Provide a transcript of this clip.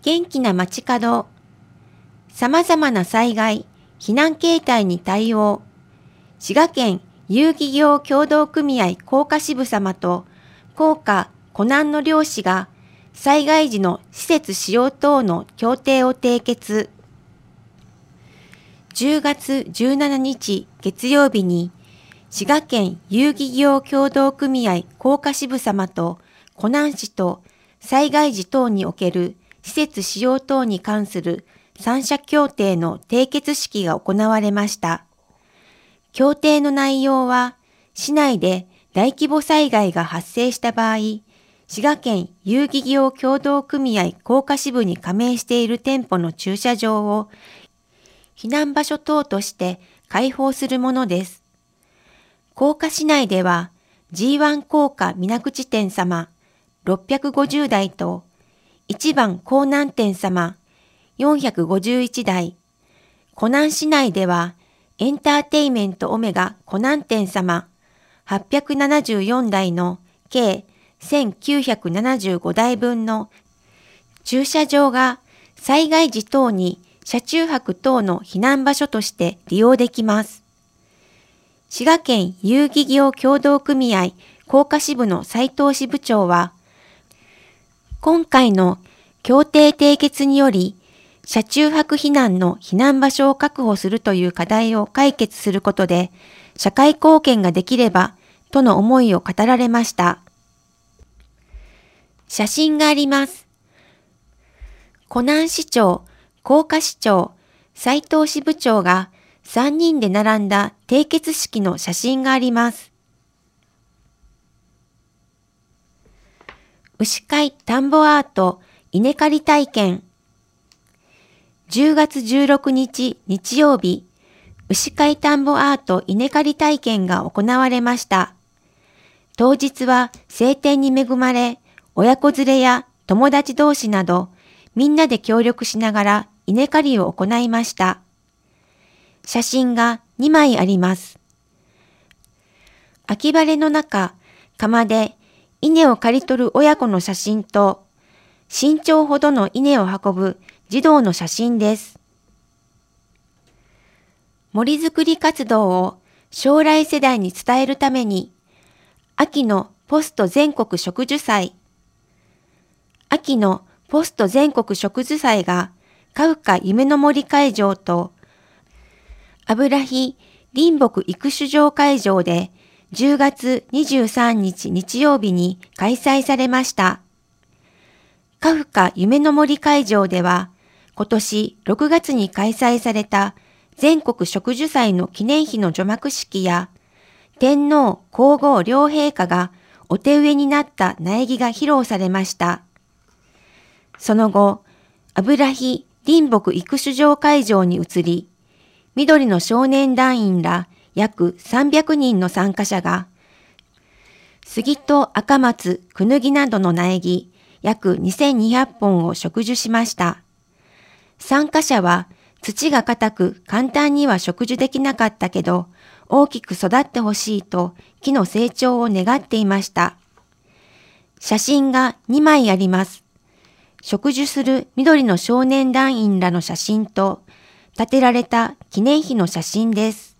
元気な街角。様々な災害、避難形態に対応。滋賀県遊戯業協同組合甲賀支部様と甲賀湖南の漁師が災害時の施設使用等の協定を締結。10月17日月曜日に滋賀県遊戯業協同組合甲賀支部様と湖南市と災害時等における施設使用等に関する三者協定の締結式が行われました。協定の内容は、市内で大規模災害が発生した場合、滋賀県遊戯業協同組合甲賀支部に加盟している店舗の駐車場を避難場所等として開放するものです。甲賀市内では G1 甲賀水口店様650台と1番江南店様451台、湖南市内ではエンターテイメントオメガ湖南店様874台の計1975台分の駐車場が災害時等に車中泊等の避難場所として利用できます。滋賀県遊戯業協同組合甲賀支部の斉藤支部長は、今回の協定締結により、車中泊避難の避難場所を確保するという課題を解決することで、社会貢献ができれば、との思いを語られました。写真があります。湖南市長、甲賀市長、斉藤支部長が3人で並んだ締結式の写真があります。牛飼田んぼアート稲刈り体験。10月16日日曜日、牛飼田んぼアート稲刈り体験が行われました。当日は晴天に恵まれ、親子連れや友達同士など、みんなで協力しながら稲刈りを行いました。写真が2枚あります。秋晴れの中、釜で稲を刈り取る親子の写真と、身長ほどの稲を運ぶ児童の写真です。森づくり活動を将来世代に伝えるために、秋のポスト全国植樹祭。秋のポスト全国植樹祭が、カフカ夢の森会場と、油木林木育種場会場で10月23日日曜日に開催されました。カフカ夢の森会場では、今年6月に開催された全国植樹祭の記念碑の除幕式や、天皇皇后両陛下がお手植えになった苗木が披露されました。その後、油木林木育種場会場に移り、緑の少年団員ら約300人の参加者が、杉と赤松、クヌギなどの苗木約2200本を植樹しました。参加者は土が硬く簡単には植樹できなかったけど、大きく育ってほしいと木の成長を願っていました。写真が2枚あります。植樹する緑の少年団員らの写真と、建てられた記念碑の写真です。